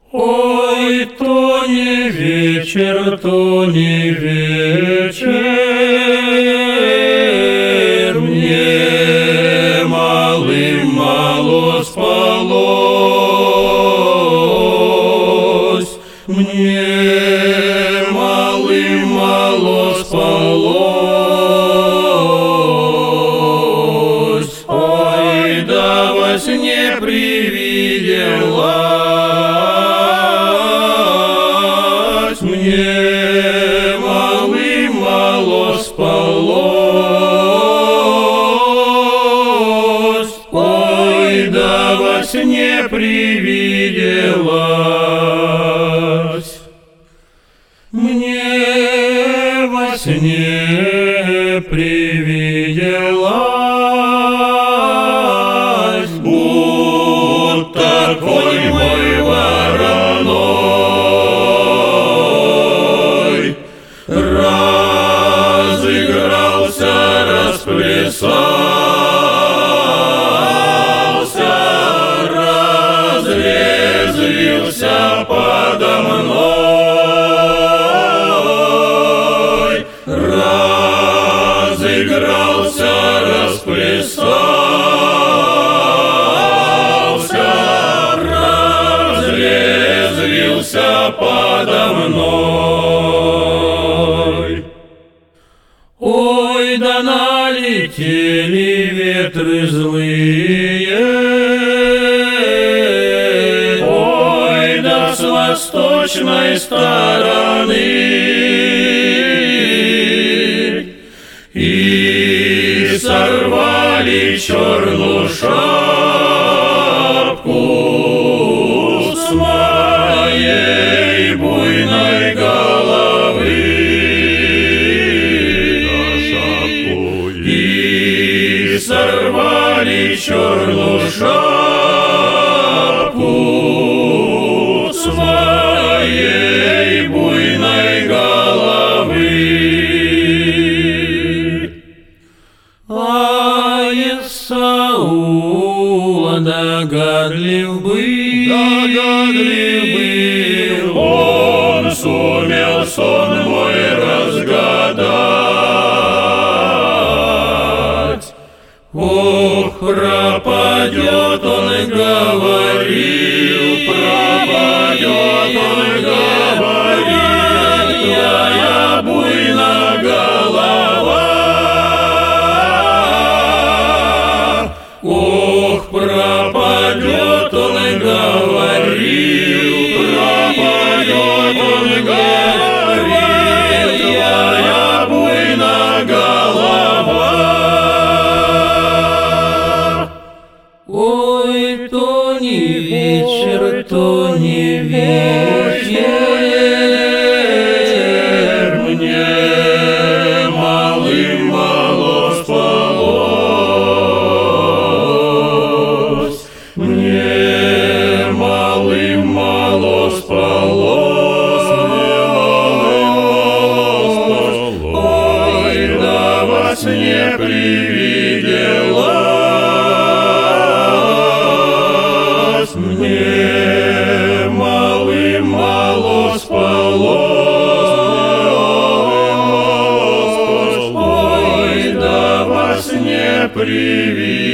Ой, то не вечер, то не вечер, мне малым мало спалось, мне малым мало спалось. Ой, да во сне привиделась мне малым мало спалось. Ой, да во сне привиделась мне во сне привиделась, будто конь мой вороной разыгрался, расплясался, разрезвился подо мной, разыгрался, расплясался, разрезвился подо мной. Ой, да налетели ветры злые, ой, да с восточной стороны, и сорвали черную шапку с моей буйной головы, и сорвали черную шапку с моей буйной головы. А Исаула догадлив был, он сумел сон мой разгадать. Ох, пропадет он, говорил, пропадет он, говорил, твоя буйная голова. Ох, пропадет он, говорил, пропадет он, говорил, твоя буйная голова. Ой, то не вечер, то не вечер, мне малым мало спалось, мне малым мало спалось, ой, да во сне привиделась мне малым мало спалось, ой, да во сне привиделась.